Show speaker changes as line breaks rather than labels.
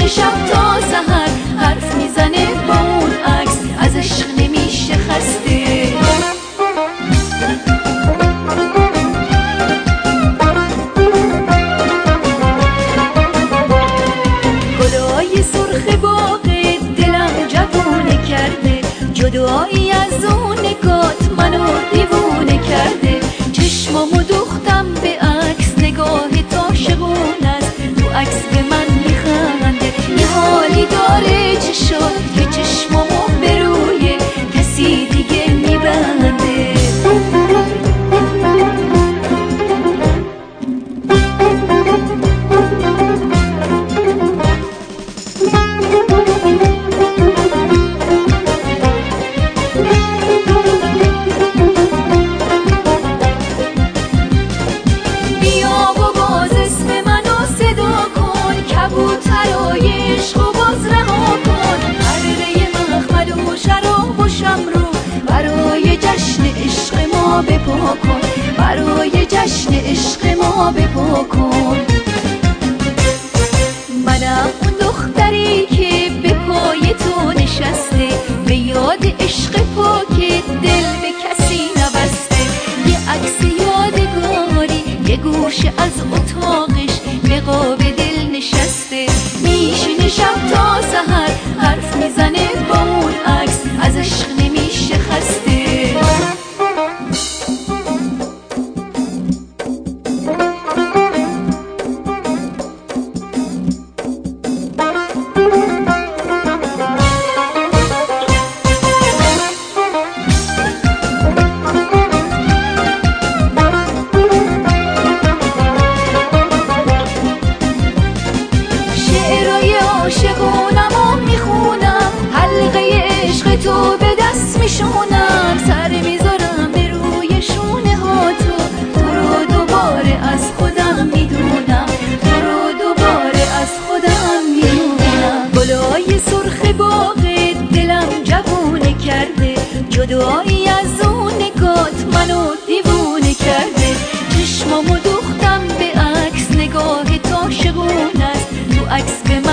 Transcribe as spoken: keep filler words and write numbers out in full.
میشینه شب تا سحر حرف میزنه با اون عکس، از عشق نمیشه خسته. گلای سرخ باغ دلم جوونه کرده، جدایی از اون نگات منو دیوونه کرده. چشمامو دوختم به عکس، نگاه تا شغون است، تو عکس به من میخنده. یه حالی داره چشات که چشمامو به روی کسی دیگه میبنده. بپا کن برای جشن عشق ما، بپا کن. منم اون دختری که به پای تو نشسته، به یاد عشق پاک دل به کسی نبسته. یه عکس یادگاری یه گوشه از اتاقش به قاب دل نشسته. میشینه شب تا سحر حرف میزنه با اون عکس، از عشق نمیشه خسته. عاشقونمو میخونم، حلقه عشق تو به دست میشونم. سر میذارم به روی شونه ها تو، تو رو دوباره از خودم میدونم، تو رو دوباره از خودم میدونم. گلای سرخ باغ دلم جوونه کرده، جدایی از اون نگات منو دیوونه کرده. چشمامو دوختم به عکس، نگاه تا شغون است، تو عکس به